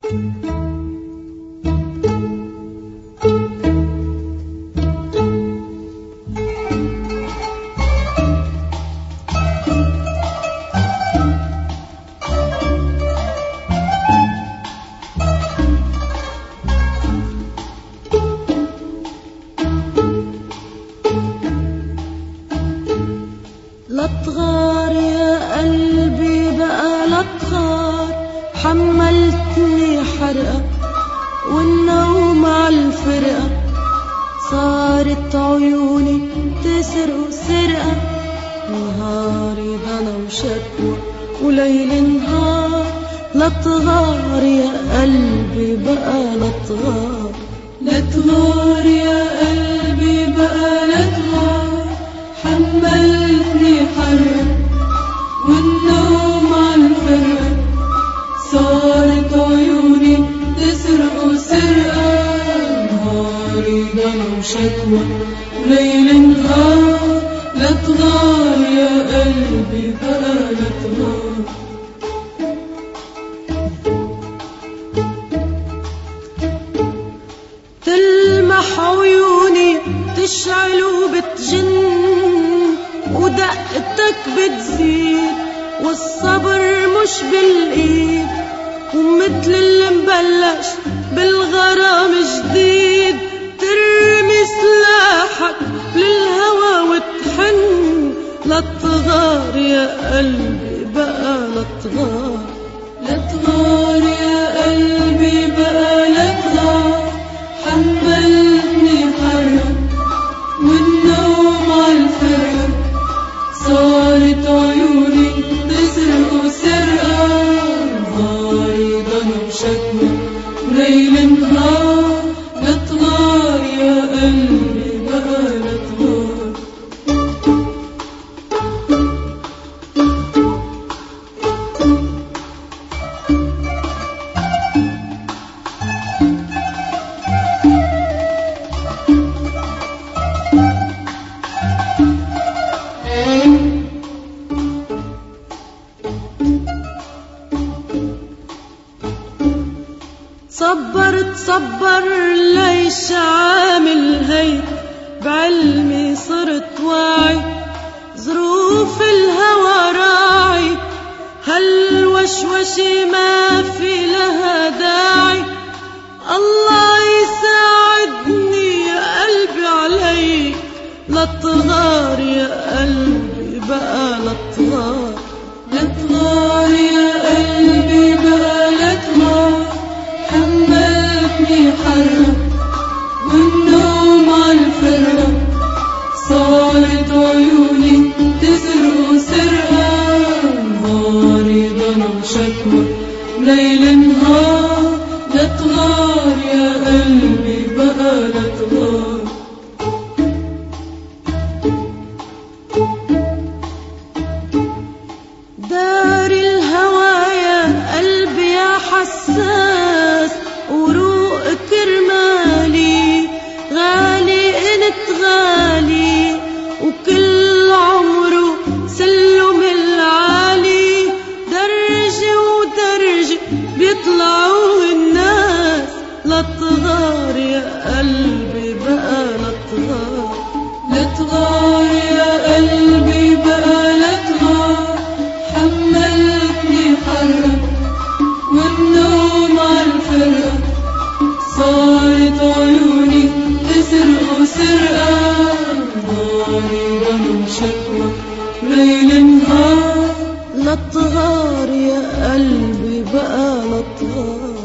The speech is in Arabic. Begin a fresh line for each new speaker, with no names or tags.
لا تغار يا قلبي بقى لا تغار، حملتني حرقة والنوم عالفرقة، صارت عيوني تسرق سرقة، نهاري ضنا وشكوى وليل نهار. لا تغار يا قلبي بقى لا تغار، لا تغار يا قلبي بقى لا تغار، حملتني حرقة والنوم عالفرقة، صارت عيوني تسرق سرقة، نهاري ضنا وشكوى وليل نهار. لا تغار يا قلبي بقى لا تغار. تلمح عيوني تشعل وبتجن، ودقتك بتزيد والصبر مش بالايد، ومثل اللي مبلش بالغرام جديد، ترمي سلاحك للهوى وتحن. لا تغار يا قلبي بقى لا تغار، لا تغار يا قلبي بقى لا تغار، حملتني حرقة والنوم عالفرقة، صارت عيوني تسرق سرقة، نهاري ضنا وشكوى وليل نهار. لا تغار يا قلبي بقى لا تغار. صبرت صبر ليش عامل هيك، بعلمي صرت واعي ظروف الهوى راعي، هالوشوشي ما في لها داعي. الله يساعدني يا قلبي عليك، لا تغار يا قلبي بقى لا تغار، لا تغار يا قلبي بقى لا تغار، حملتني حرقة والنوم عالفرقة، صارت عيوني تسرق سرقة، نهاري ضنا وشكوى وليل نهار. لا تغار يا قلبي بقى لا تغار. دار الهوى يا قلبي يا حساس، وروق كرمالي غالي انت غالي، وكل عمره سلم العالي، درجة ودرجة بيطلعوا الناس. لا تغار يا قلبي بقى لا تغار، لا تغار يا قلبي بقى لا تغار، حملتني حرقة والنوم عالفرقة، صارت عيوني تسرق سرقة، نهاري ضنا وشكوى وليل نهار. لا تغار يا قلبي بقى لا تغار.